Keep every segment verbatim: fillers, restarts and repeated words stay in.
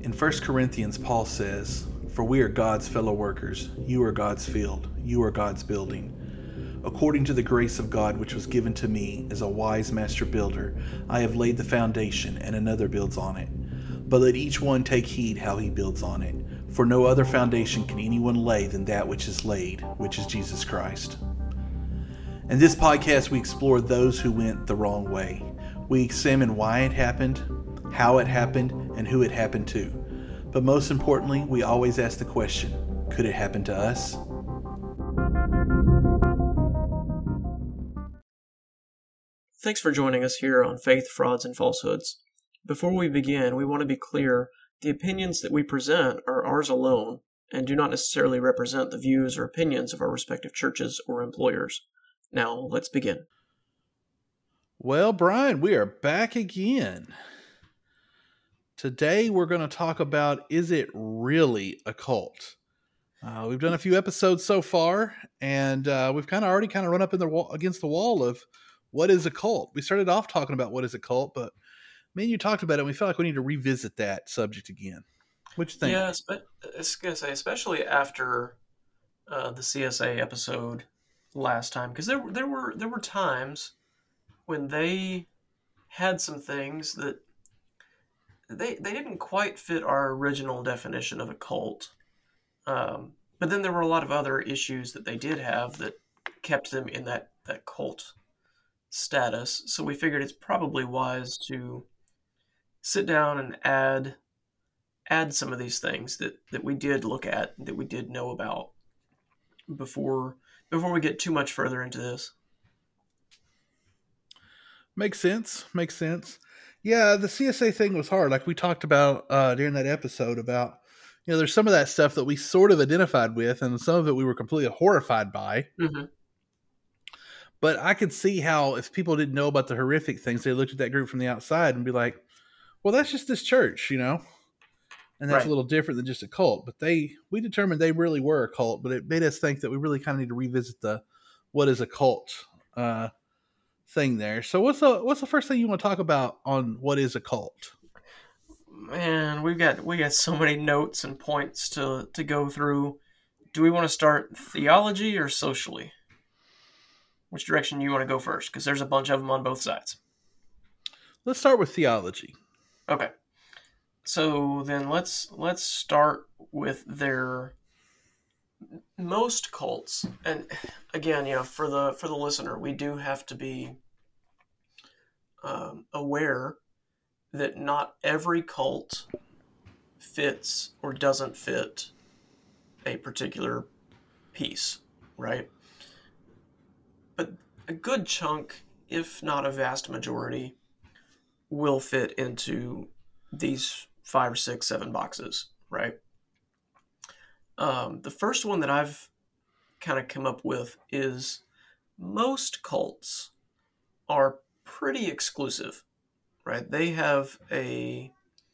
In First Corinthians, Paul says, "For we are God's fellow workers. You are God's field. You are God's building. According to the grace of God which was given to me as a wise master builder, I have laid the foundation, and another builds on it. But let each one take heed how he builds on it. For no other foundation can anyone lay than that which is laid, which is Jesus Christ." In this podcast, we explore those who went the wrong way. We examine why it happened, how it happened, and who it happened to. But most importantly, we always ask the question, could it happen to us? Thanks for joining us here on Faith, Frauds, and Falsehoods. Before we begin, we want to be clear, the opinions that we present are ours alone and do not necessarily represent the views or opinions of our respective churches or employers. Now, let's begin. Well, Brian, we are back again. Today we're going to talk about, is it really a cult? Uh, we've done a few episodes so far, and uh, we've kind of already kind of run up in the wall, against the wall of what is a cult. We started off talking about what is a cult, but me and you talked about it, and we felt like we need to revisit that subject again. What you think? Yeah, I was going to say, especially after uh, the C S A episode last time, because there there were there were times when they had some things that they they didn't quite fit our original definition of a cult. Um, but then there were a lot of other issues that they did have that kept them in that, that cult status. So we figured it's probably wise to sit down and add add some of these things that, that we did look at, that we did know about before before we get too much further into this. Makes sense. Makes sense. Yeah, the C S A thing was hard. Like we talked about uh, during that episode about, you know, there's some of that stuff that we sort of identified with, and some of it we were completely horrified by. Mm-hmm. But I could see how if people didn't know about the horrific things, they looked at that group from the outside and be like, well, that's just this church, you know? And that's Right. a little different than just a cult. But they, we determined they really were a cult, but it made us think that we really kind of need to revisit the what is a cult uh, thing there. So what's the what's the first thing you want to talk about on what is a cult? Man, we've got we got so many notes and points to, to go through. Do we want to start theology or socially? Which direction do you want to go first? Because there's a bunch of them on both sides. Let's start with theology. Okay. So then let's let's start with their most cults. And again, you know, for the for the listener, we do have to be um, aware that not every cult fits or doesn't fit a particular piece, right? But a good chunk, if not a vast majority, will fit into these five or six, seven boxes, right? Um, the first one that I've kind of come up with is most cults are pretty exclusive, right? They have a,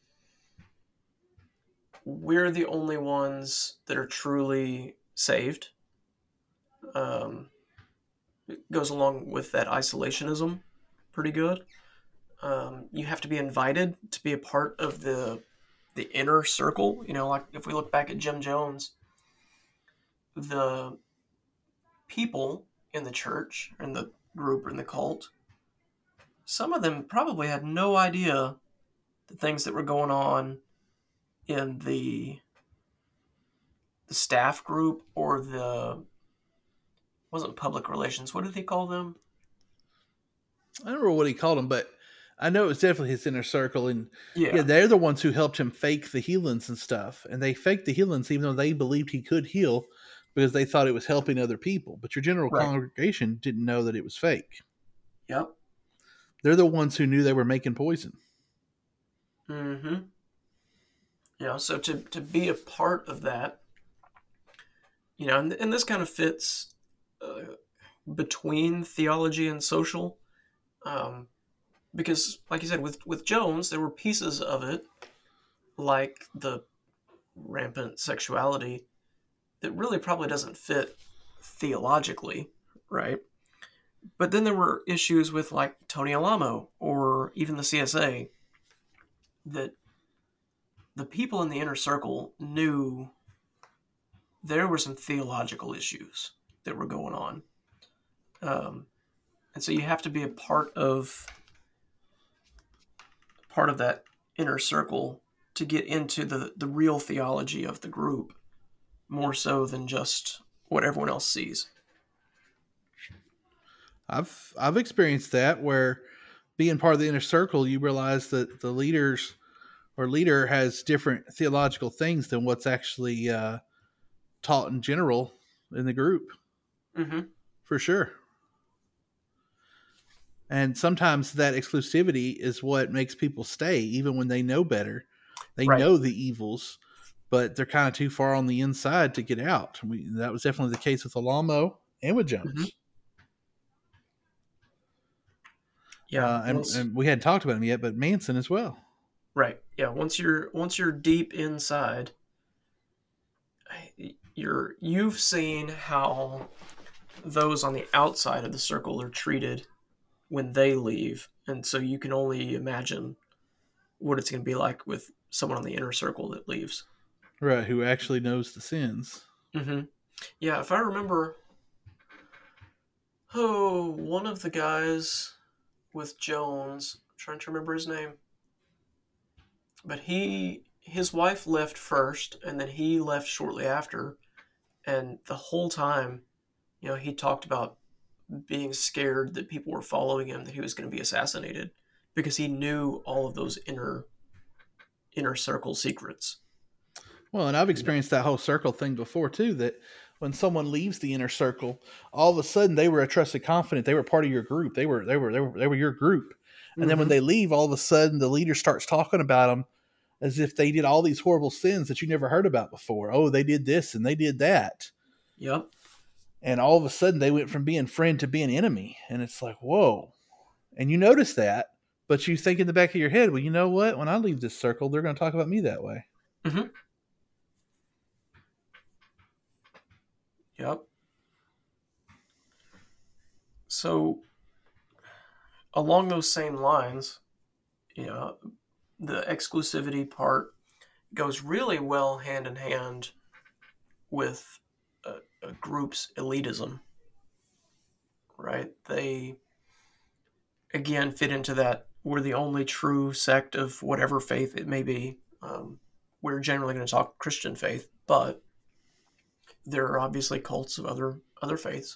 we're the only ones that are truly saved. Um, it goes along with that isolationism pretty good. Um, you have to be invited to be a part of the the inner circle. You know, like if we look back at Jim Jones, the people in the church, in the group, or in the cult, some of them probably had no idea the things that were going on in the the staff group or the wasn't public relations. What did he call them? I don't remember what he called them, but I know it was definitely his inner circle. And Yeah, yeah, they're the ones who helped him fake the healings and stuff. And they faked the healings even though they believed he could heal because they thought it was helping other people. But your general right. congregation didn't know that it was fake. Yep. They're the ones who knew they were making poison. Mm-hmm. Yeah, so to, to be a part of that, you know, and, and this kind of fits uh, between theology and social, um, because, like you said, with, with Jones, there were pieces of it, like the rampant sexuality, that really probably doesn't fit theologically, right? But then there were issues with, like, Tony Alamo or even the C S A that the people in the inner circle knew there were some theological issues that were going on. Um, and so you have to be a part of part of that inner circle to get into the, the real theology of the group, more so than just what everyone else sees. I've I've experienced that where being part of the inner circle, you realize that the leaders or leader has different theological things than what's actually uh, taught in general in the group. Mm-hmm. For sure. And sometimes that exclusivity is what makes people stay, even when they know better. They Right. know the evils, but they're kind of too far on the inside to get out. We, that was definitely the case with Alamo and with Jones. Mm-hmm. Yeah, Uh, and, once, and we hadn't talked about him yet, but Manson as well. right. Yeah, once you're once you're deep inside, you're you've seen how those on the outside of the circle are treated when they leave, and so you can only imagine what it's going to be like with someone on the inner circle that leaves. Right, who actually knows the sins. Mm-hmm. Yeah, if I remember, oh, one of the guys with Jones, I'm trying to remember his name, but he his wife left first, and then he left shortly after, and the whole time, you know, he talked about being scared that people were following him, that he was going to be assassinated, because he knew all of those inner inner circle secrets. Well, and I've experienced that whole circle thing before too, that when someone leaves the inner circle, all of a sudden they were a trusted confidant. They were part of your group. They were they were they were they were your group. And mm-hmm. then when they leave, all of a sudden the leader starts talking about them as if they did all these horrible sins that you never heard about before. Oh, they did this and they did that. Yep. And all of a sudden they went from being friend to being enemy. And it's like, whoa. And you notice that, but you think in the back of your head, well, you know what? When I leave this circle, they're going to talk about me that way. Mm-hmm. Yep. So, along those same lines, you know, the exclusivity part goes really well hand in hand with a, a group's elitism, right? They, again, fit into that we're the only true sect of whatever faith it may be. Um, we're generally going to talk Christian faith, but there are obviously cults of other other faiths.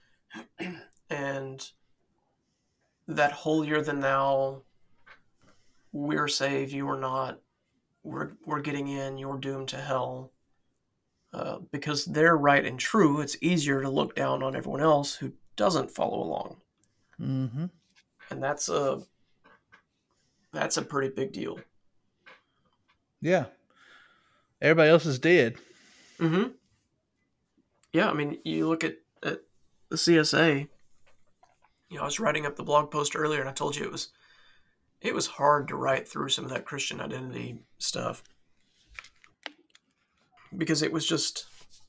And that holier than thou, we're saved, you are not, we're, we're getting in, you're doomed to hell. Uh, because they're right and true, it's easier to look down on everyone else who doesn't follow along. Mm-hmm. And that's a, that's a pretty big deal. Yeah. Everybody else is dead. Mm-hmm. Yeah, I mean, you look at, at the C S A. You know, I was writing up the blog post earlier, and I told you it was it was hard to write through some of that Christian identity stuff because it was just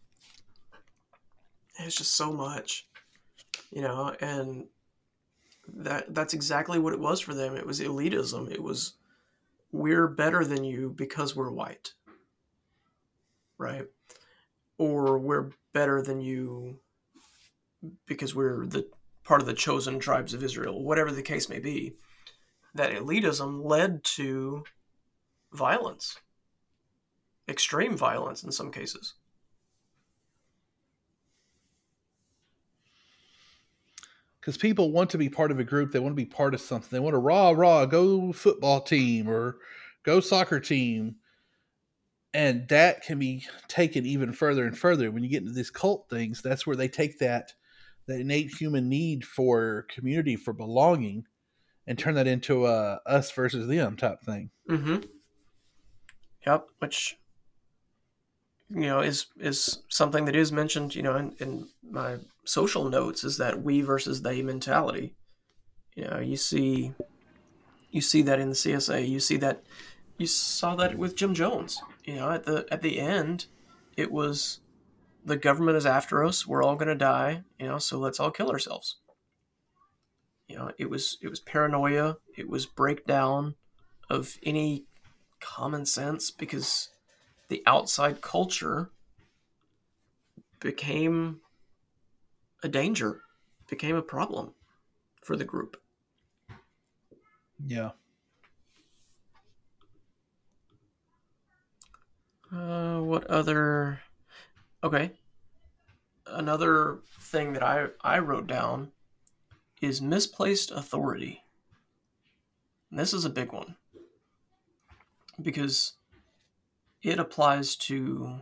it was just so much, you know, and that that's exactly what it was for them. It was elitism. It was we're better than you because we're white, right? Or we're better than you because we're the part of the chosen tribes of Israel, whatever the case may be. That elitism led to violence, extreme violence in some cases. Because people want to be part of a group. They want to be part of something. They want to rah, rah, go football team or go soccer team. And that can be taken even further and further. When you get into these cult things, that's where they take that that innate human need for community, for belonging, and turn that into a us versus them type thing. Mm-hmm. Yep, which, you know, is is something that is mentioned, you know, in, in my social notes, is that we versus they mentality. You know, you see, you see that in the C S A. You see that, you saw that with Jim Jones. You know, at the at the end, it was the government is after us. We're all going to die. You know, so let's all kill ourselves. You know, it was it was paranoia. It was breakdown of any common sense because the outside culture became a danger, became a problem for the group. Yeah. Uh, what other? Okay. Another thing that I, I wrote down is misplaced authority. And this is a big one because it applies to,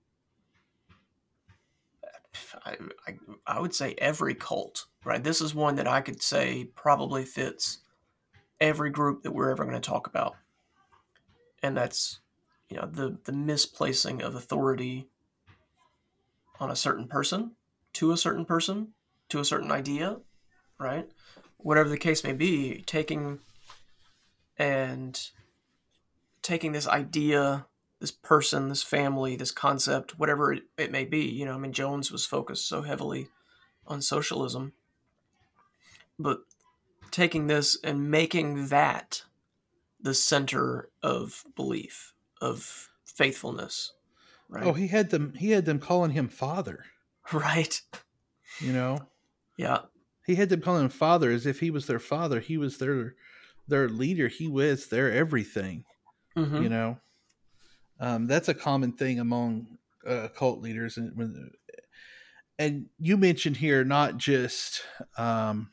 I, I, I would say, every cult, right? This is one that I could say probably fits every group that we're ever going to talk about. And that's, you know, the, the misplacing of authority on a certain person, to a certain person, to a certain idea, right? Whatever the case may be, taking and taking this idea, this person, this family, this concept, whatever it, it may be. You know, I mean, Jones was focused so heavily on socialism, but taking this and making that the center of belief, of faithfulness, right? Oh, he had them. He had them calling him father. Right. You know. Yeah. He had them calling him father as if he was their father. He was their their leader. He was their everything. Mm-hmm. You know. Um, that's a common thing among uh, cult leaders, and when, and you mentioned here not just um,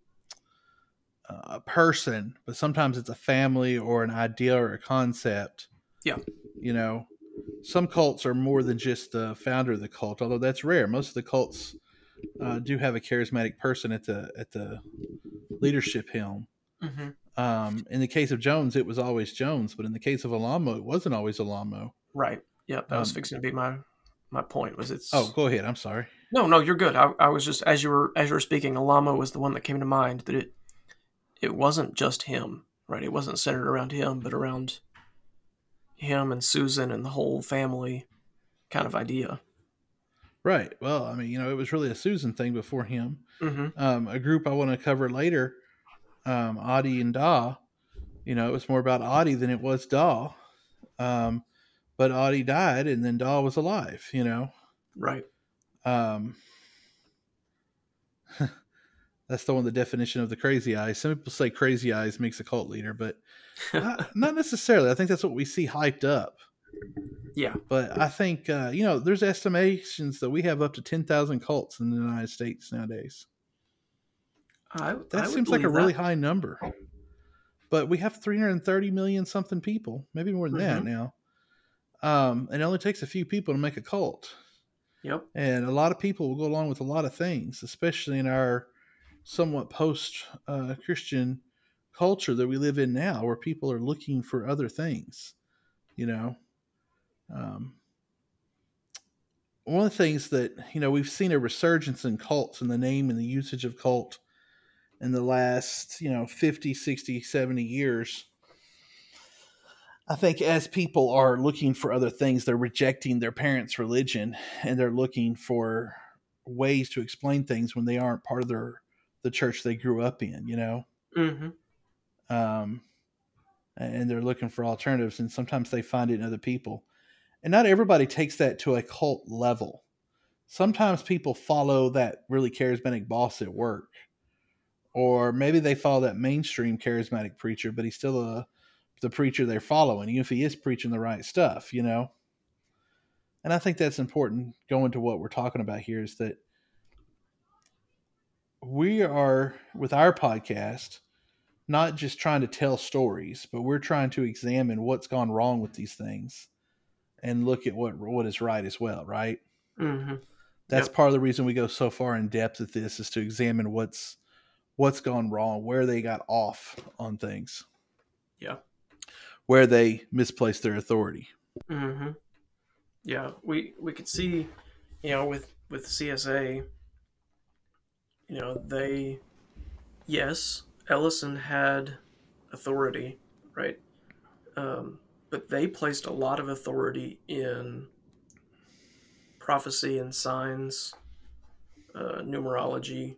a person, but sometimes it's a family or an idea or a concept. Yeah. You know, some cults are more than just the founder of the cult, although that's rare. Most of the cults uh, do have a charismatic person at the at the leadership helm. Mm-hmm. Um, in the case of Jones, it was always Jones, but in the case of Alamo, it wasn't always Alamo. Right. Yeah, that was Um, fixing to be my my point. Was it's Oh, go ahead. I'm sorry. no, no, you're good. I, I was just as you were as you were speaking, Alamo was the one that came to mind. That it it wasn't just him, right? It wasn't centered around him, but around him and Susan and the whole family kind of idea. Right. Well, I mean, you know, it was really a Susan thing before him. Mm-hmm. Um, a group I want to cover later, um, Audie and Daw. You know, it was more about Audie than it was Daw. Um, but Audie died, and then Daw was alive. You know, Right. um, that's the one. The definition of the crazy eyes. Some people say crazy eyes makes a cult leader, but not, not necessarily. I think that's what we see hyped up. Yeah. But I think uh, you know, there's estimations that we have up to ten thousand cults in the United States nowadays. I, That I seems like a that. really high number. But we have three hundred thirty million something people, maybe more than mm-hmm. that now. Um, and it only takes a few people to make a cult. Yep. And a lot of people will go along with a lot of things, especially in our somewhat post uh, Christian culture that we live in now, where people are looking for other things. You know, um, one of the things that, you know, we've seen a resurgence in cults and the name and the usage of cult in the last, you know, fifty, sixty, seventy years. I think as people are looking for other things, they're rejecting their parents' religion and they're looking for ways to explain things when they aren't part of their the church they grew up in, you know. Mm-hmm. Um, and they're looking for alternatives, and sometimes they find it in other people. And not everybody takes that to a cult level. Sometimes people follow that really charismatic boss at work, or maybe they follow that mainstream charismatic preacher, but he's still a the preacher they're following, even if he is preaching the right stuff, you know? And I think that's important going to what we're talking about here is that we are, with our podcast, not just trying to tell stories, but we're trying to examine what's gone wrong with these things and look at what what is right as well, right? Mm-hmm. That's Yep. part of the reason we go so far in depth at this is to examine what's what's gone wrong, where they got off on things. Yeah. Where they misplaced their authority. Mm-hmm. Yeah, we we could see, you know, with with C S A, you know, they, yes, Ellison had authority, right? Um, but they placed a lot of authority in prophecy and signs, uh, numerology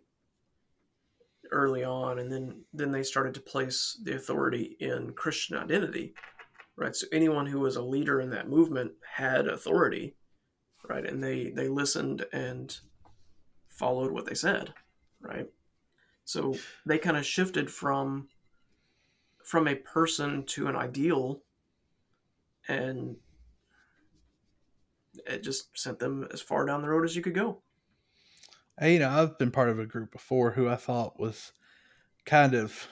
early on, and then then they started to place the authority in Christian identity. right? So anyone who was a leader in that movement had authority, right? And they they listened and followed what they said, right? So they kind of shifted from from a person to an ideal, and it just sent them as far down the road as you could go. Hey, you know, I've been part of a group before who I thought was kind of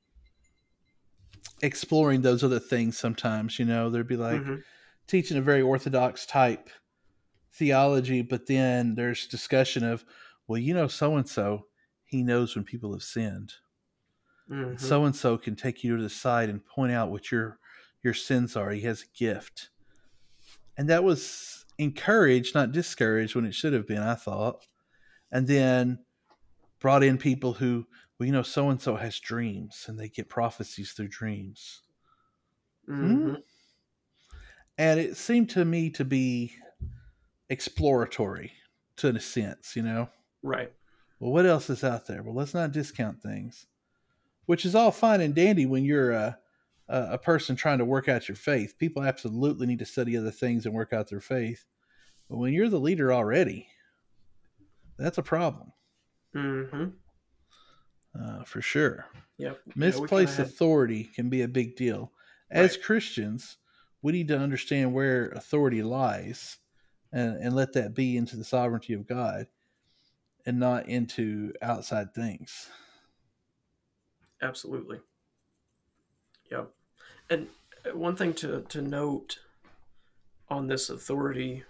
exploring those other things sometimes. You know, there'd be like Mm-hmm. teaching a very orthodox type theology, but then there's discussion of, well, you know, so and so, he knows when people have sinned. Mm-hmm. So and so can take you to the side and point out what your your sins are. He has a gift. And that was encouraged, not discouraged when it should have been, I thought. And then brought in people who, well, you know, so and so has dreams and they get prophecies through dreams. Mm-hmm. Hmm? And it seemed to me to be exploratory to a sense, you know? Right. Well, what else is out there? Well, let's not discount things, which is all fine and dandy when you're a, a, a person trying to work out your faith. People absolutely need to study other things and work out their faith. But when you're the leader already, that's a problem. Mm-hmm. Uh, for sure. Yep. Misplaced Yeah, had... authority can be a big deal. As right. Christians, we need to understand where authority lies and, and let that be into the sovereignty of God and not into outside things. Absolutely. Yep. And one thing to, to note on this authority,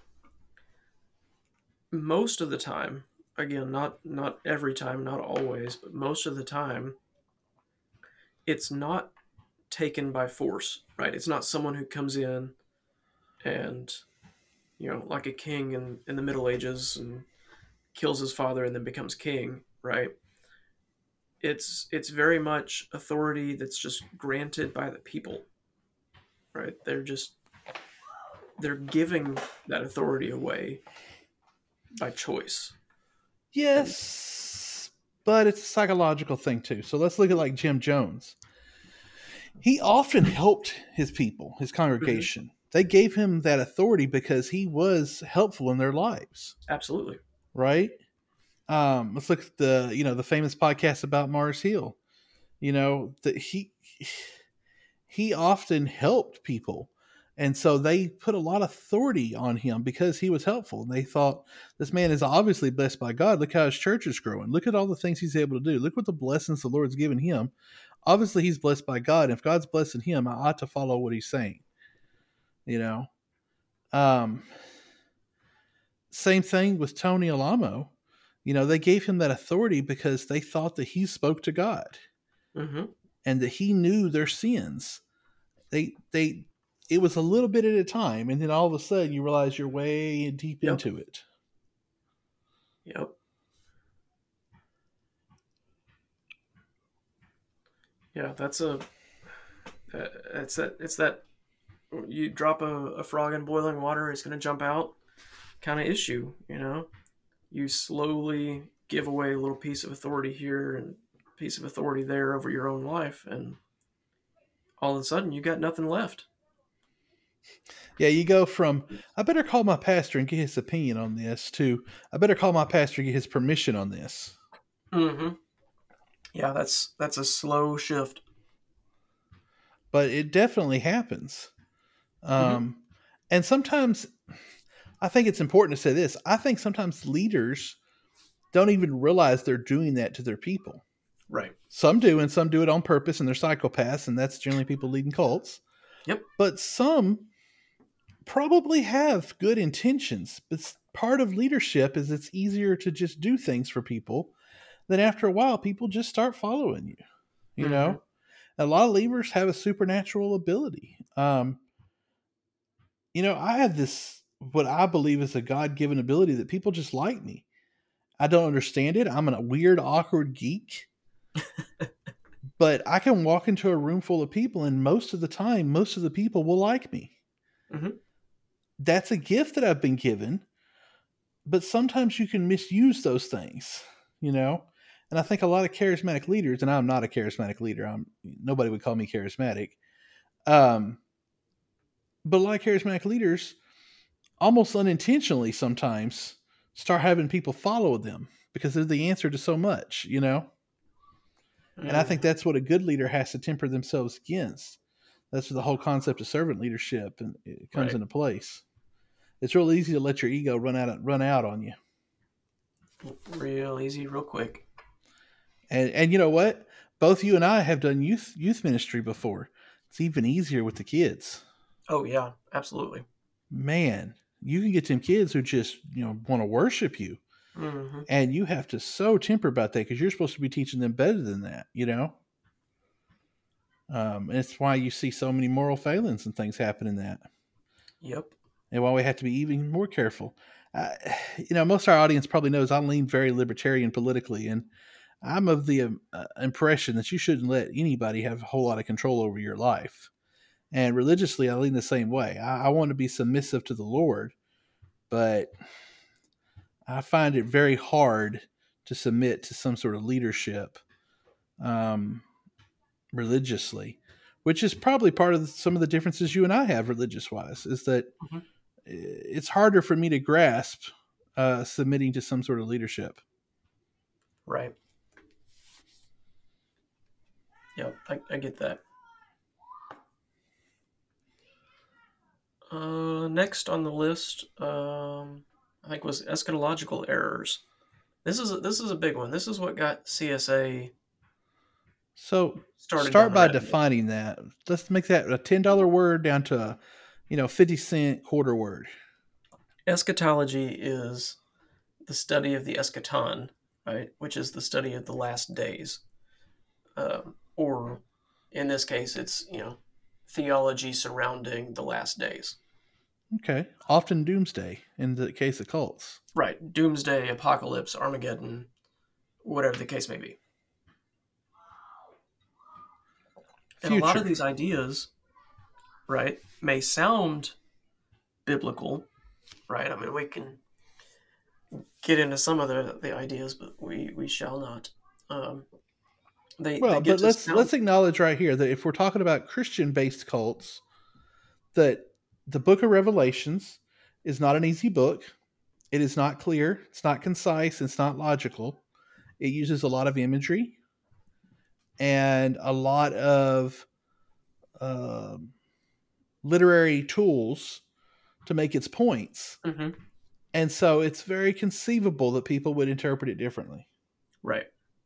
most of the time, again, not not every time, not always, but most of the time, it's not taken by force, right? It's not someone who comes in and, you know, like a king in, in the Middle Ages and kills his father and then becomes king, right? It's it's very much authority that's just granted by the people, right? They're just they're giving that authority away by choice. Yes, and... but it's a psychological thing too. So let's look at like Jim Jones. He often helped his people, his congregation. Mm-hmm. They gave him that authority because he was helpful in their lives. Absolutely. Right? Um, let's look at the, you know, the famous podcast about Mars Hill. You know, that he he often helped people. And so they put a lot of authority on him because he was helpful. And they thought, this man is obviously blessed by God. Look how his church is growing. Look at all the things he's able to do. Look what the blessings the Lord's given him. Obviously, he's blessed by God. And if God's blessing him, I ought to follow what he's saying. You know? Um, same thing with Tony Alamo. You know, they gave him that authority because they thought that he spoke to God. Mm-hmm. And that he knew their sins. They, they, it was a little bit at a time, and then all of a sudden you realize you're way deep yep. into it. Yep. Yeah, that's a, uh, it's that, it's that, you drop a, a frog in boiling water, it's going to jump out kind of issue, you know? You slowly give away a little piece of authority here and piece of authority there over your own life, and all of a sudden you got nothing left. Yeah, you go from, I better call my pastor and get his opinion on this, to, I better call my pastor and get his permission on this. Mm-hmm. Yeah, that's that's a slow shift. But it definitely happens. Um, mm-hmm. And sometimes, I think it's important to say this, I think sometimes leaders don't even realize they're doing that to their people. Right. Some do, and some do it on purpose, and they're psychopaths, and that's generally people leading cults. Yep. But some probably have good intentions, but part of leadership is it's easier to just do things for people. Then after a while, people just start following you. You mm-hmm. know, a lot of leaders have a supernatural ability. Um, you know, I have this, what I believe is a God-given ability that people just like me. I don't understand it. I'm a weird, awkward geek. But I can walk into a room full of people, and most of the time, most of the people will like me. Mm-hmm. That's a gift that I've been given, but sometimes you can misuse those things, you know? And I think a lot of charismatic leaders, and I'm not a charismatic leader, I'm nobody would call me charismatic. Um, But like charismatic leaders, almost unintentionally sometimes start having people follow them because they're the answer to so much, you know? And I think Mm-hmm. that's what a good leader has to temper themselves against. That's where the whole concept of servant leadership and it comes Right. into place. It's real easy to let your ego run out run out on you. Real easy, real quick. And and you know what? Both you and I have done youth youth ministry before. It's even easier with the kids. Oh yeah, absolutely. Man, you can get them kids who just, you know, want to worship you. Mm-hmm. And you have to so temper about that because you're supposed to be teaching them better than that, you know? Um, and it's why you see so many moral failings and things happen in that. Yep. And why we have to be even more careful. Uh, you know, most of our audience probably knows I lean very libertarian politically, and I'm of the um, uh, impression that you shouldn't let anybody have a whole lot of control over your life. And religiously, I lean the same way. I, I want to be submissive to the Lord, but I find it very hard to submit to some sort of leadership um, religiously, which is probably part of the, some of the differences you and I have religious wise, is that Mm-hmm. it's harder for me to grasp uh, submitting to some sort of leadership. Right. Yep, I, I get that. Uh, next on the list, um, I think was eschatological errors. This is a, this is a big one. This is what got C S A So started down start the by rabbit hole. defining that. Let's make that a ten dollar word down to a, you know, fifty cent quarter word. Eschatology is the study of the eschaton, right, which is the study of the last days, um, or in this case, it's you know theology surrounding the last days. Okay. Often doomsday in the case of cults. Right, doomsday, apocalypse, Armageddon, whatever the case may be. And a lot of Future. these ideas, right, may sound biblical, right? I mean, we can get into some of the, the ideas, but we, we shall not. Um, they they Well, get but to let's sound let's acknowledge right here that if we're talking about Christian based cults, that the book of Revelations is not an easy book. It is not clear, it's not concise, it's not logical. It uses a lot of imagery and a lot of uh, literary tools to make its points. hmm And so it's very conceivable that people would interpret it differently. right,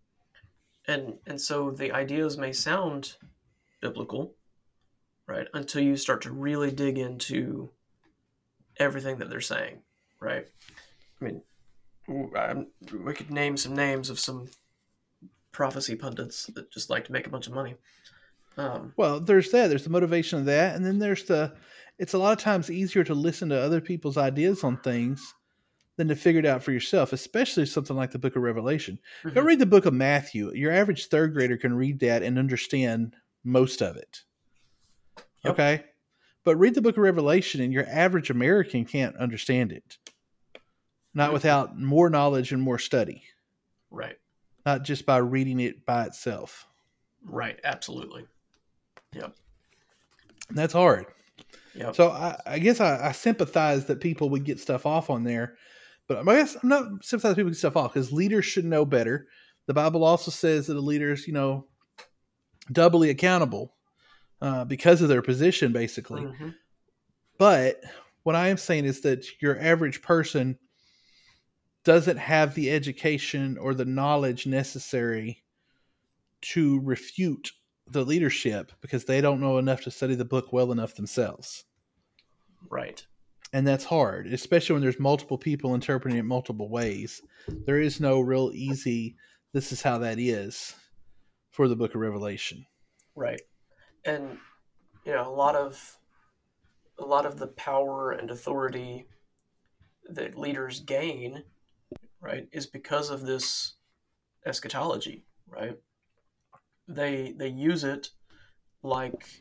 and and so the ideas may sound biblical, right, until you start to really dig into everything that they're saying, right? I mean, I'm, we could name some names of some prophecy pundits that just like to make a bunch of money. Um, Well, there's that. There's the motivation of that. And then there's the, it's a lot of times easier to listen to other people's ideas on things than to figure it out for yourself, especially something like the book of Revelation. Go mhm. read the book of Matthew. Your average third grader can read that and understand most of it. Yep. Okay? But read the book of Revelation and your average American can't understand it. Not Mhm. without more knowledge and more study. Right. Not just by reading it by itself. Right. Absolutely. Yep. And that's hard. Yep. So I, I guess I, I sympathize that people would get stuff off on there, but I guess I'm not sympathizing people get stuff off because leaders should know better. The Bible also says that the leaders, you know, doubly accountable uh, because of their position, basically. hmm But what I am saying is that your average person doesn't have the education or the knowledge necessary to refute the leadership because they don't know enough to study the book well enough themselves. Right. And that's hard, especially when there's multiple people interpreting it multiple ways. There is no real easy, this is how that is for the book of Revelation. Right. And you know, a lot of a lot of the power and authority that leaders gain, right, is because of this eschatology, right? They they use it like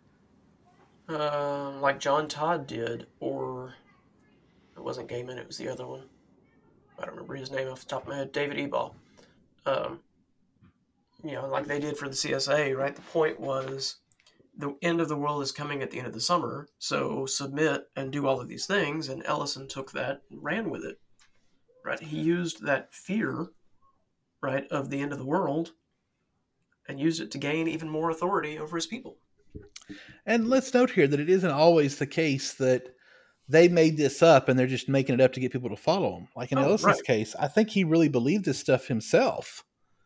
um, like John Todd did, or it wasn't Gaiman, it was the other one. I don't remember his name off the top of my head. David Ebal. Um, you know, like they did for the C S A, right? The point was the end of the world is coming at the end of the summer, so submit and do all of these things. And Ellison took that and ran with it, right? He used that fear, right, of the end of the world and used it to gain even more authority over his people. And let's note here that it isn't always the case that they made this up and they're just making it up to get people to follow them. Like in Oh, Ellison's right. case, I think he really believed this stuff himself.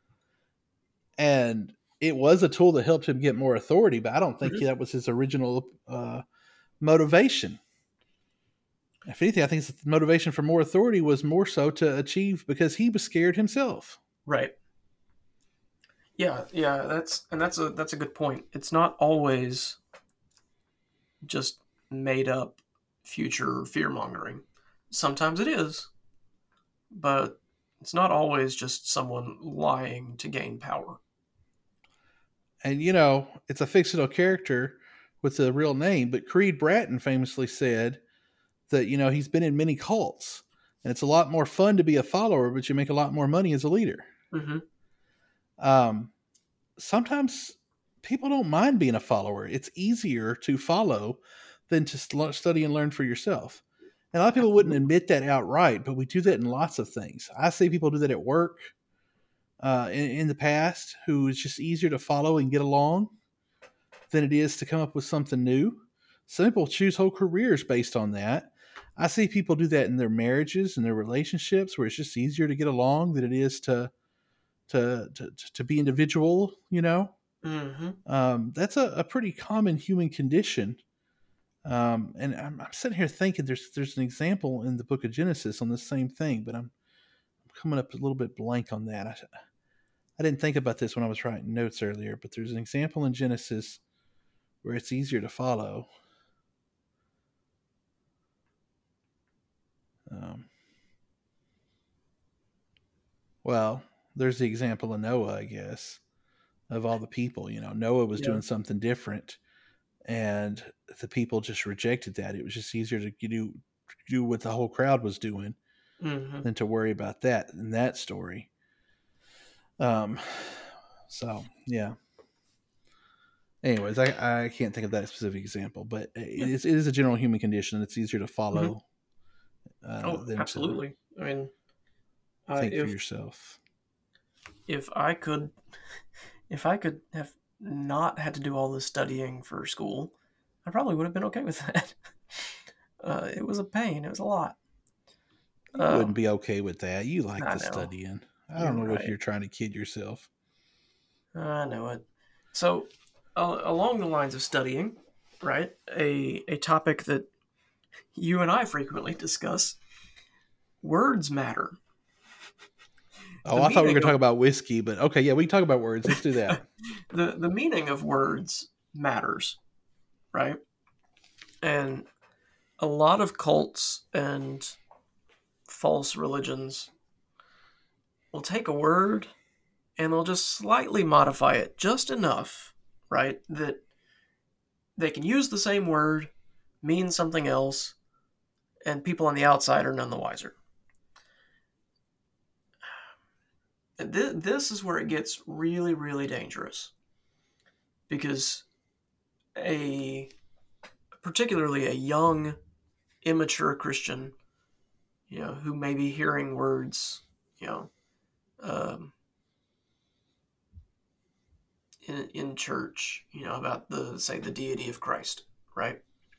And it was a tool that helped him get more authority, but I don't think Mhm. that was his original uh, motivation. If anything, I think his motivation for more authority was more so to achieve because he was scared himself. Right. Yeah, yeah, that's and that's a that's a good point. It's not always just made up future fear mongering. Sometimes it is, but it's not always just someone lying to gain power. And, you know, it's a fictional character with a real name, but Creed Bratton famously said that, you know, he's been in many cults and it's a lot more fun to be a follower, but you make a lot more money as a leader. Mm-hmm. Um, sometimes people don't mind being a follower. It's easier to follow than to study and learn for yourself. And a lot of people wouldn't admit that outright, but we do that in lots of things. I see people do that at work uh, in, in the past, who is just easier to follow and get along than it is to come up with something new. Some people choose whole careers based on that. I see people do that in their marriages and their relationships, where it's just easier to get along than it is to to to, to be individual. You know, Mm-hmm. um, that's a, a pretty common human condition. Um, and I'm, I'm sitting here thinking there's there's an example in the book of Genesis on the same thing, but I'm, I'm coming up a little bit blank on that. I, I didn't think about this when I was writing notes earlier, but there's an example in Genesis where it's easier to follow. Um, well, there's the example of Noah, I guess, of all the people. You know, Noah was Yeah. doing something different, and the people just rejected that. It was just easier to do do what the whole crowd was doing Mm-hmm. than to worry about that in that story. Um, so yeah. Anyways, I, I can't think of that specific example, but it is, it is a general human condition. It's easier to follow Mm-hmm. uh, Oh, than absolutely. I mean, to uh, think for if yourself. if I could, if I could have not had to do all this studying for school, I probably would have been okay with that. Uh, it was a pain. It was a lot. You Um, wouldn't be okay with that. You like I the know. studying. I You're don't know what right. you're trying to kid yourself. I know it. So, uh, along the lines of studying, right? A a topic that you and I frequently discuss: words matter. Oh, The I thought we were going meaning to of talk about whiskey, but okay, yeah, we can talk about words. Let's do that. the the meaning of words matters, right? And a lot of cults and false religions will take a word and they'll just slightly modify it just enough, right? That they can use the same word, mean something else, and people on the outside are none the wiser. This is where it gets really, really dangerous. Because a, particularly a young, immature Christian, you know, who may be hearing words, you know, um, in, in church, you know, about the, say, the deity of Christ, right?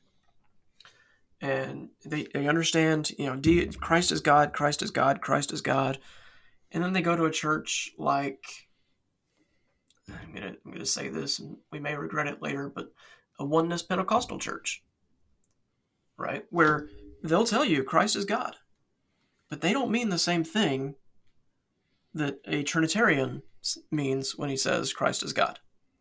And they, they understand, you know, de- Christ is God, Christ is God, Christ is God. And then they go to a church like, I'm gonna I'm gonna say this, and we may regret it later, but a oneness Pentecostal church, right, where they'll tell you Christ is God, but they don't mean the same thing that a Trinitarian means when he says Christ is God.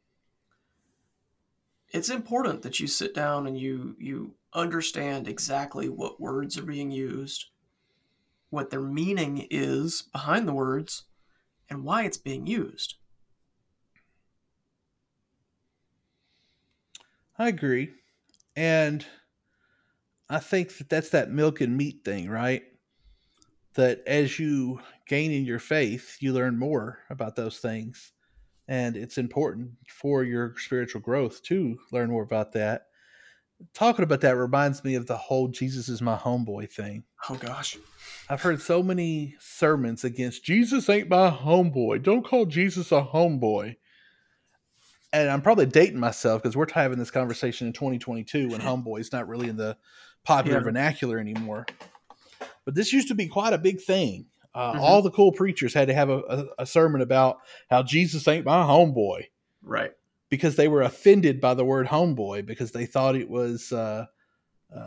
It's important that you sit down and you you understand exactly what words are being used, what their meaning is behind the words, and why it's being used. I agree. And I think that that's that milk and meat thing, right? That as you gain in your faith, you learn more about those things. and it's important for your spiritual growth to learn more about that. Talking about that reminds me of the whole Jesus is my homeboy thing. Oh gosh. I've heard so many sermons against Jesus ain't my homeboy. Don't call Jesus a homeboy. And I'm probably dating myself because we're having this conversation in twenty twenty-two when homeboy is not really in the popular Yeah. vernacular anymore. But this used to be quite a big thing. Uh, Mhm. All the cool preachers had to have a, a, a sermon about how Jesus ain't my homeboy, Right. because they were offended by the word homeboy because they thought it was uh, uh,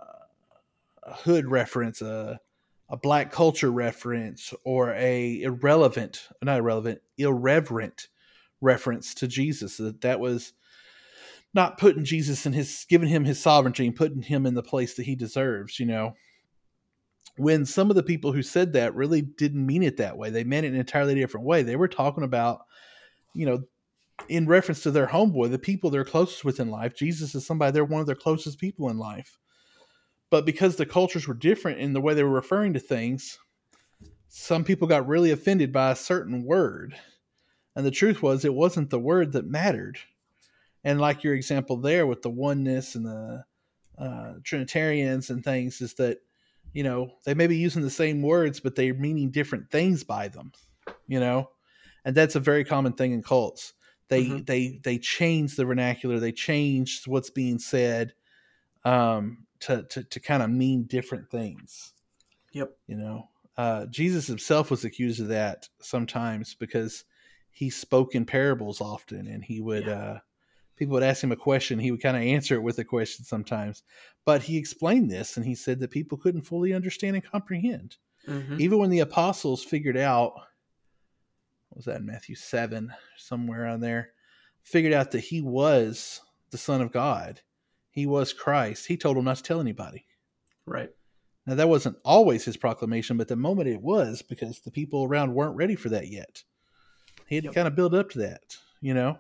a hood reference, a, a black culture reference, or a irrelevant, not irrelevant, irreverent reference to Jesus. That that was not putting Jesus in his, giving him his sovereignty and putting him in the place that he deserves, you know. When some of the people who said that really didn't mean it that way. They meant it in an entirely different way. They were talking about, you know, in reference to their homeboy, the people they're closest with in life. Jesus is somebody, they're one of their closest people in life. But because the cultures were different in the way they were referring to things, some people got really offended by a certain word. And the truth was, it wasn't the word that mattered. And like your example there with the oneness and the uh, Trinitarians and things, is that, you know, they may be using the same words, but they're meaning different things by them, you know? And that's a very common thing in cults. They, Mhm. they, they change the vernacular. They change what's being said um, to, to, to kind of mean different things, Yep. you know? Uh, Jesus himself was accused of that sometimes because he spoke in parables often, and he would, Yeah. uh, people would ask him a question. He would kind of answer it with a question sometimes, but he explained this, and he said that people couldn't fully understand and comprehend. Mhm. Even when the apostles figured out, what was that in Matthew seven, somewhere on there, figured out that he was the Son of God, he was Christ, he told them not to tell anybody. Right. Now, that wasn't always his proclamation, but the moment it was, because the people around weren't ready for that yet. He had Yep. to kind of build up to that, you know?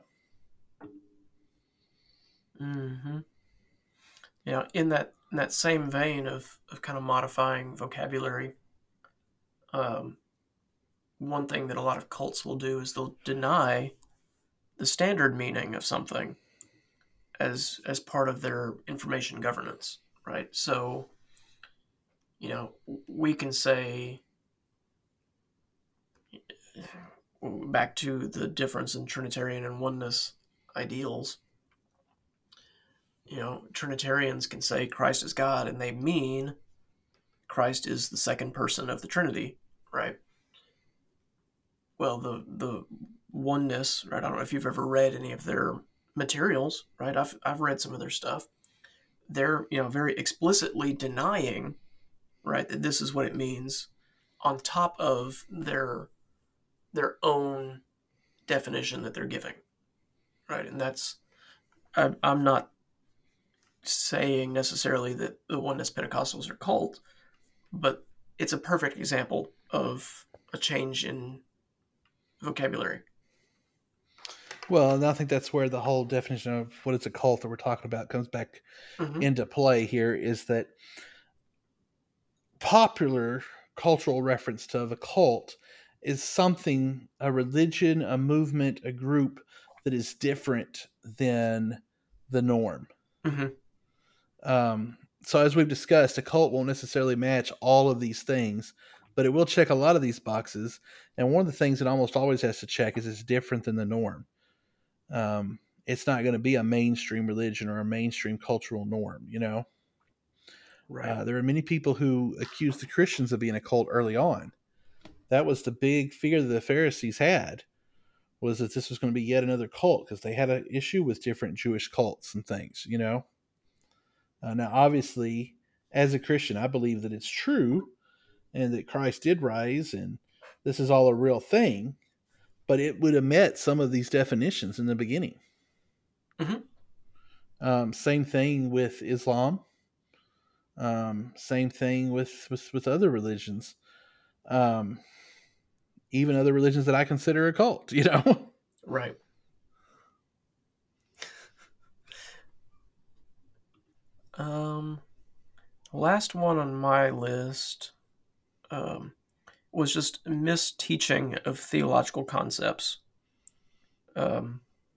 Mm-hmm. Yeah, in that in that same vein of, of kind of modifying vocabulary, um, one thing that a lot of cults will do is they'll deny the standard meaning of something as as part of their information governance, right? So, you know, we can say, back to the difference in Trinitarian and oneness ideals, you know, Trinitarians can say Christ is God, and they mean Christ is the second person of the Trinity, right? Well, the the oneness, right? I don't know if you've ever read any of their materials, right? I've I've read some of their stuff. They're, you know, very explicitly denying, right, that this is what it means, on top of their their own definition that they're giving, right? And that's, I, I'm not saying necessarily that the oneness Pentecostals are cult, but it's a perfect example of a change in vocabulary. Well, and I think that's where the whole definition of what is a cult that we're talking about comes back Mm-hmm. into play here, is that popular cultural reference to a cult is something, a religion, a movement, a group that is different than the norm. Mm-hmm. Um, so as we've discussed, a cult won't necessarily match all of these things, but it will check a lot of these boxes. And one of the things it almost always has to check is it's different than the norm. Um, it's not going to be a mainstream religion or a mainstream cultural norm, you know? Right. Uh, there are many people who accused the Christians of being a cult early on. That was the big fear that the Pharisees had, was that this was going to be yet another cult, because they had an issue with different Jewish cults and things, you know? Uh, now, obviously, as a Christian, I believe that it's true and that Christ did rise and this is all a real thing, but it would have met some of these definitions in the beginning. Mm-hmm. Um, same thing with Islam. Um, same thing with, with, with other religions. Um, even other religions that I consider a cult, you know? Right. Um, last one on my list um, was just misteaching of theological concepts. um,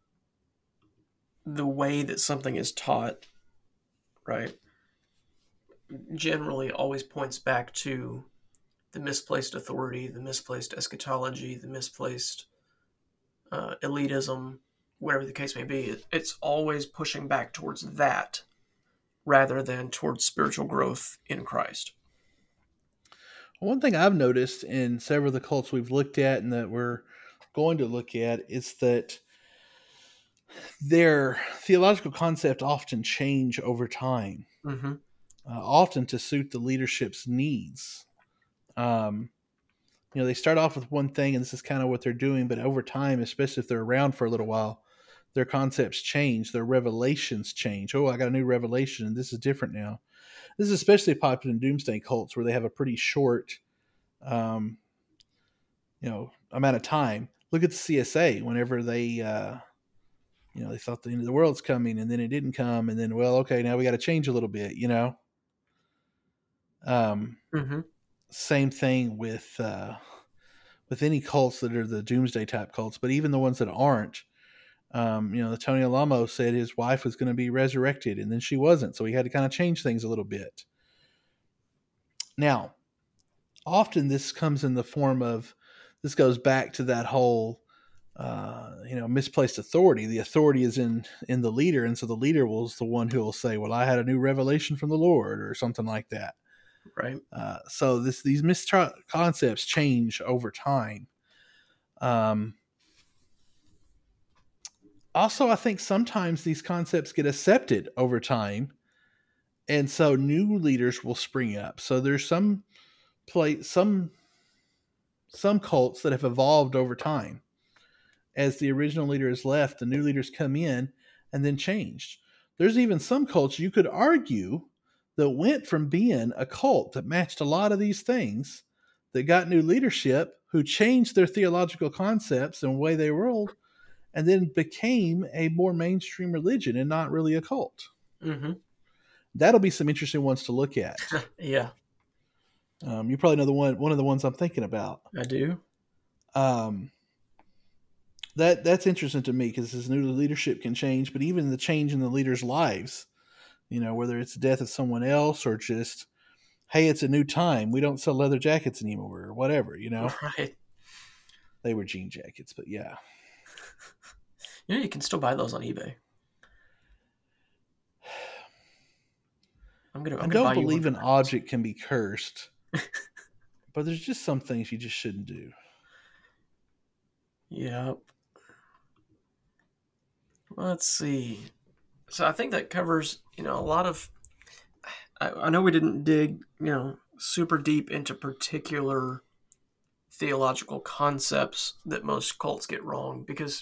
the way that something is taught, right, generally always points back to the misplaced authority, the misplaced eschatology, the misplaced uh, elitism, whatever the case may be. It, it's always pushing back towards that rather than towards spiritual growth in Christ. One thing I've noticed in several of the cults we've looked at and that we're going to look at is that their theological concept often change over time, Mm-hmm. uh, often to suit the leadership's needs. Um, you know, they start off with one thing, and this is kind of what they're doing, but over time, especially if they're around for a little while, their concepts change, their revelations change. Oh, I got a new revelation, and this is different now. This is especially popular in doomsday cults where they have a pretty short, um, you know, amount of time. Look at the C S A. Whenever they, uh, you know, they thought the end of the world's coming, and then it didn't come, and then, well, okay, now we got to change a little bit, you know. Um, Mm-hmm. Same thing with uh, with any cults that are the doomsday type cults, but even the ones that aren't. Um, you know, the Tony Alamo said his wife was going to be resurrected, and then she wasn't, so he had to kind of change things a little bit. Now, often this comes in the form of, this goes back to that whole, uh, you know, misplaced authority. The authority is in in the leader, and so the leader was the one who will say, "Well, I had a new revelation from the Lord," or something like that. Right. Uh, so this these misconcepts change over time. Um, also, I think sometimes these concepts get accepted over time, and so new leaders will spring up. So there's some play some some cults that have evolved over time. As the original leader has left, the new leaders come in and then changed. There's even some cults you could argue that went from being a cult that matched a lot of these things, that got new leadership who changed their theological concepts and the way they rolled, and then became a more mainstream religion and not really a cult. Mm-hmm. That'll be some interesting ones to look at. Yeah, Um, you probably know the one one of the ones I'm thinking about. I do. Um, that that's interesting to me because this new leadership can change, but even the change in the leaders' lives, you know, whether it's the death of someone else or just, hey, it's a new time, we don't sell leather jackets anymore, or whatever, you know. Right. They were jean jackets, but yeah. You know, you can still buy those on eBay. I'm gonna. I'm I gonna don't buy you believe one an for object can be cursed, but there's just some things you just shouldn't do. Yep. Let's see. So I think that covers, you know, a lot of. I, I know we didn't dig, you know, super deep into particular theological concepts that most cults get wrong because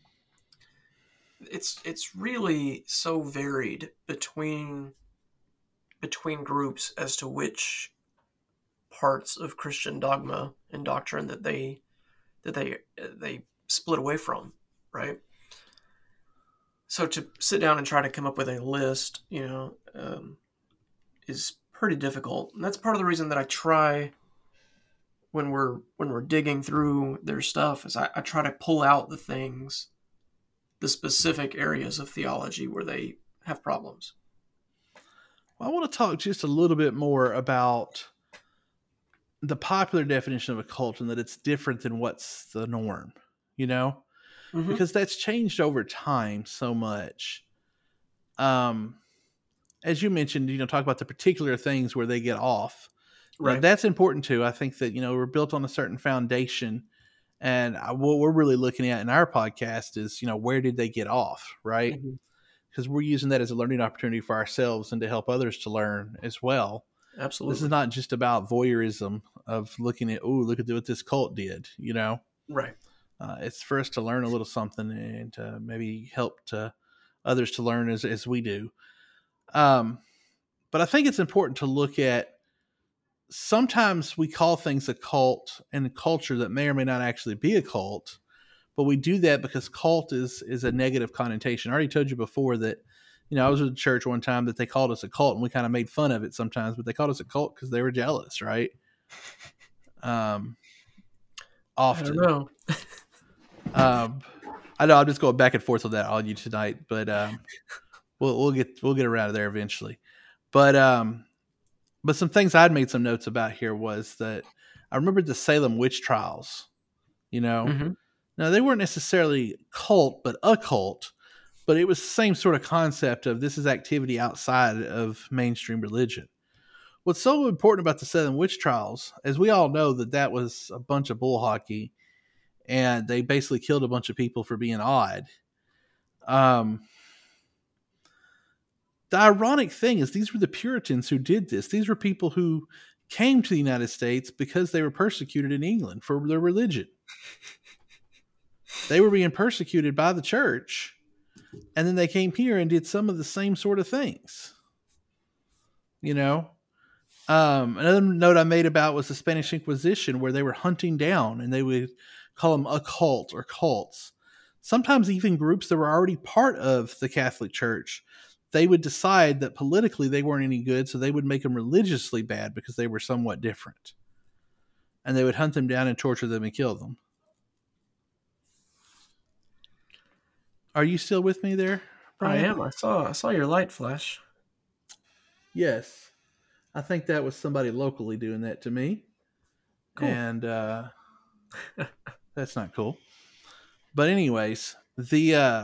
it's it's really so varied between between groups as to which parts of Christian dogma and doctrine that they that they they split away from, right? So to sit down and try to come up with a list, you know, um, is pretty difficult. And that's part of the reason that I try when we're when we're digging through their stuff is I, I try to pull out the things, the specific areas of theology where they have problems. Well, I want to talk just a little bit more about the popular definition of a cult and that it's different than what's the norm, you know, Mm-hmm. because that's changed over time so much. Um, as you mentioned, you know, talk about the particular things where they get off. Right. Now, that's important too. I think that, you know, we're built on a certain foundation, and what we're really looking at in our podcast is, you know, where did they get off, right? Because mm-hmm. we're using that as a learning opportunity for ourselves and to help others to learn as well. Absolutely. This is not just about voyeurism of looking at, oh, look at what this cult did, you know? Right. Uh, it's for us to learn a little something and to maybe help to others to learn as, as we do. Um, but I think it's important to look at, sometimes we call things a cult and a culture that may or may not actually be a cult, but we do that because cult is, is a negative connotation. I already told you before that, you know, I was at a church one time that they called us a cult, and we kind of made fun of it sometimes, but they called us a cult because they were jealous, right? Um, often. I don't know. um, I know I'm just going back and forth on that on you tonight, but um, we'll we'll get we'll get around to there eventually. But um, but some things I'd made some notes about here was that I remembered the Salem witch trials. You know, Mm-hmm. now they weren't necessarily cult, but a cult. But it was the same sort of concept of this is activity outside of mainstream religion. What's so important about the Salem witch trials, as we all know, that that was a bunch of bull hockey, and they basically killed a bunch of people for being odd. Um, the ironic thing is these were the Puritans who did this. These were people who came to the United States because they were persecuted in England for their religion. They were being persecuted by the church, and then they came here and did some of the same sort of things. You know? Um, another note I made about was the Spanish Inquisition, where they were hunting down, and they would call them occult or cults. Sometimes even groups that were already part of the Catholic Church, they would decide that politically they weren't any good, so they would make them religiously bad because they were somewhat different. And they would hunt them down and torture them and kill them. Are you still with me there, Brian? I am. I saw. I saw your light flash. Yes. I think that was somebody locally doing that to me. Cool. And uh, that's not cool. But anyways, the uh,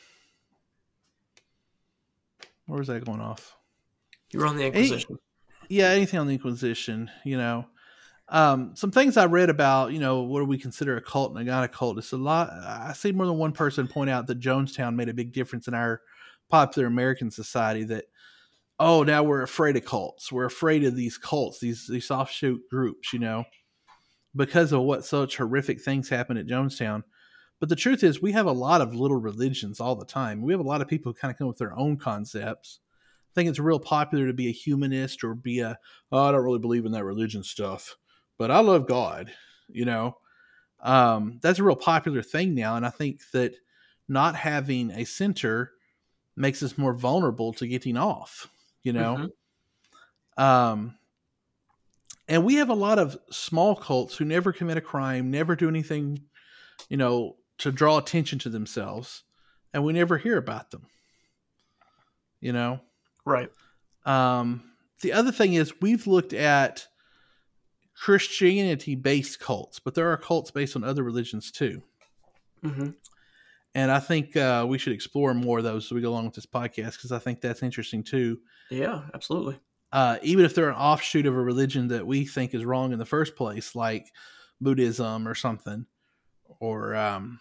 where was that going off? You were on the Inquisition. Any, yeah, anything on the Inquisition, you know. Um, some things I read about, you know, what do we consider a cult and not a cult? It's a lot. I see more than one person point out that Jonestown made a big difference in our popular American society. That oh, now we're afraid of cults. We're afraid of these cults, these these offshoot groups, you know, because of what such horrific things happened at Jonestown. But the truth is, we have a lot of little religions all the time. We have a lot of people who kind of come with their own concepts. I think it's real popular to be a humanist or be a, oh, I don't really believe in that religion stuff, but I love God, you know. Um, that's a real popular thing now, and I think that not having a center makes us more vulnerable to getting off, you know. Mm-hmm. Um, and we have a lot of small cults who never commit a crime, never do anything, you know, to draw attention to themselves, and we never hear about them, you know. Right. Um, the other thing is we've looked at Christianity-based cults, but there are cults based on other religions too. Mm-hmm. And I think uh, we should explore more of those as we go along with this podcast, because I think that's interesting too. Yeah, absolutely. Uh, even if they're an offshoot of a religion that we think is wrong in the first place, like Buddhism or something, or um,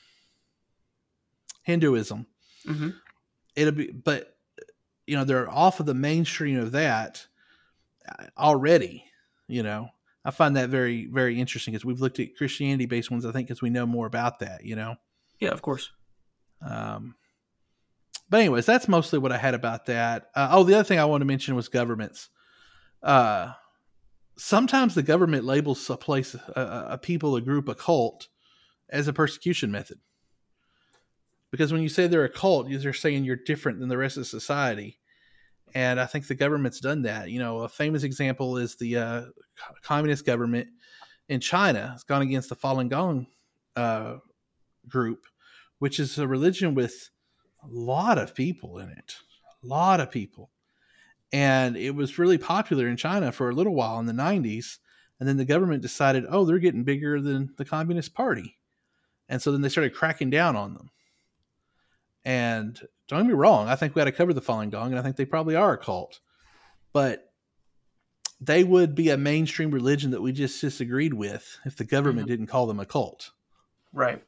Hinduism. Mm-hmm. It'll be, but you know, they're off of the mainstream of that already. You know, I find that very, very interesting because we've looked at Christianity-based ones, I think, because we know more about that, you know? Yeah, of course. Um, but anyways, that's mostly what I had about that. Uh, oh, the other thing I wanted to mention was governments. Uh, sometimes the government labels a place, a, a people, a group, a cult as a persecution method. Because when you say they're a cult, they're saying you're different than the rest of society. And I think the government's done that. You know, a famous example is the uh, communist government in China. It's gone against the Falun Gong uh, group, which is a religion with a lot of people in it. A lot of people. And it was really popular in China for a little while in the nineties. And then the government decided, oh, they're getting bigger than the Communist Party. And so then they started cracking down on them. And don't get me wrong, I think we got to cover the Falun Gong, and I think they probably are a cult. But they would be a mainstream religion that we just disagreed with if the government mm-hmm. didn't call them a cult. Right.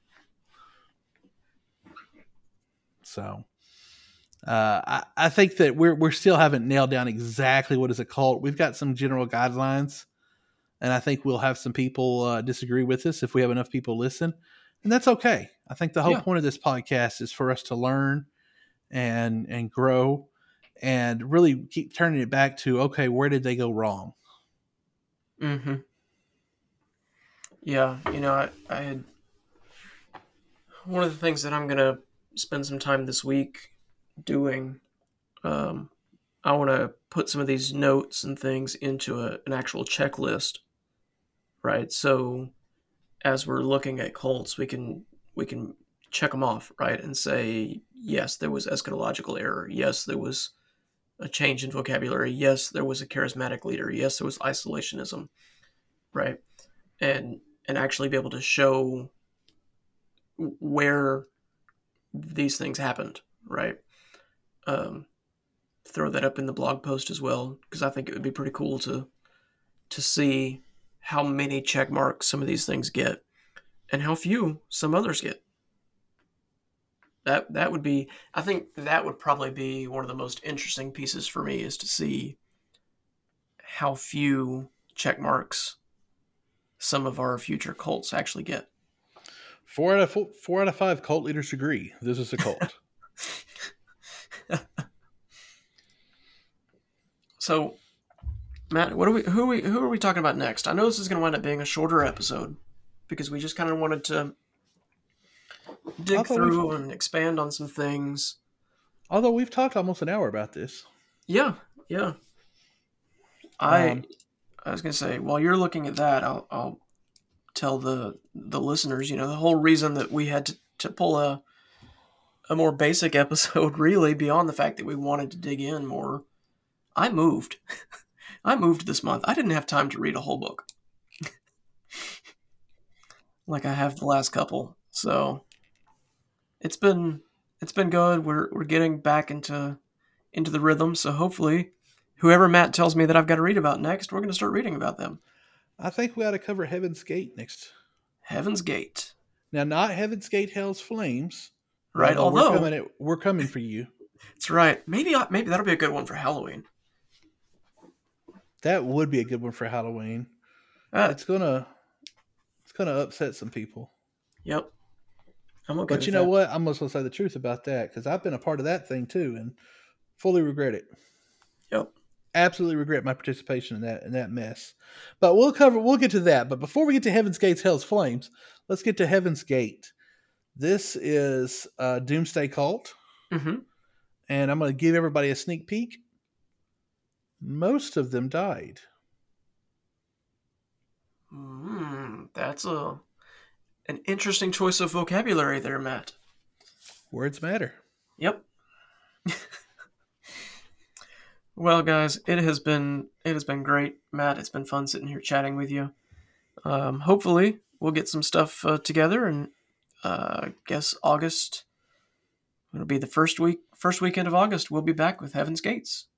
So uh, I, I think that we're we're still haven't nailed down exactly what is a cult. We've got some general guidelines, and I think we'll have some people uh, disagree with us if we have enough people listen. And that's okay. I think the whole yeah. point of this podcast is for us to learn and and grow and really keep turning it back to, okay, where did they go wrong? Mm-hmm. Yeah, you know, I, I had one of the things that I'm going to spend some time this week doing, um, I want to put some of these notes and things into a, an actual checklist, right? So as we're looking at cults, we can we can check them off, right, and say, yes, there was eschatological error. Yes, there was a change in vocabulary. Yes, there was a charismatic leader. Yes, there was isolationism, right? And and actually be able to show where these things happened, right? Um, throw that up in the blog post as well, because I think it would be pretty cool to to see how many check marks some of these things get and how few some others get. That that would be, I think that would probably be one of the most interesting pieces for me, is to see how few check marks some of our future cults actually get. Four out of four, four out of five cult leaders agree this is a cult. So, Matt, what are we? Who are we? Who are we talking about next? I know this is going to wind up being a shorter episode because we just kind of wanted to dig through and expand on some things. Although we've talked almost an hour about this. Yeah, yeah. I um, I was going to say, while you're looking at that, I'll, I'll tell the the listeners, you know, the whole reason that we had to, to pull a a more basic episode, really, beyond the fact that we wanted to dig in more. I moved. I moved this month. I didn't have time to read a whole book like I have the last couple. So it's been it's been good. We're we're getting back into into the rhythm. So hopefully, whoever Matt tells me that I've got to read about next, we're going to start reading about them. I think we ought to cover Heaven's Gate next. Heaven's Gate. Now, not Heaven's Gate, Hell's Flames. Right. Although we're coming, at, we're coming for you. That's right. Maybe maybe that'll be a good one for Halloween. That would be a good one for Halloween. Uh, it's gonna, it's gonna upset some people. Yep, I'm okay. But you know that. What? I'm just gonna say the truth about that, because I've been a part of that thing too, and fully regret it. Yep, absolutely regret my participation in that in that mess. But we'll cover. We'll get to that. But before we get to Heaven's Gates, Hell's Flames, let's get to Heaven's Gate. This is a Doomsday Cult, mm-hmm. and I'm gonna give everybody a sneak peek. Most of them died. Mm, that's a an interesting choice of vocabulary there, Matt. Words matter. Yep. Well, guys, it has been it has been great, Matt. It's been fun sitting here chatting with you. Um, hopefully, we'll get some stuff uh, together, and uh, I guess August. It'll be the first week, first weekend of August. We'll be back with Heaven's Gates.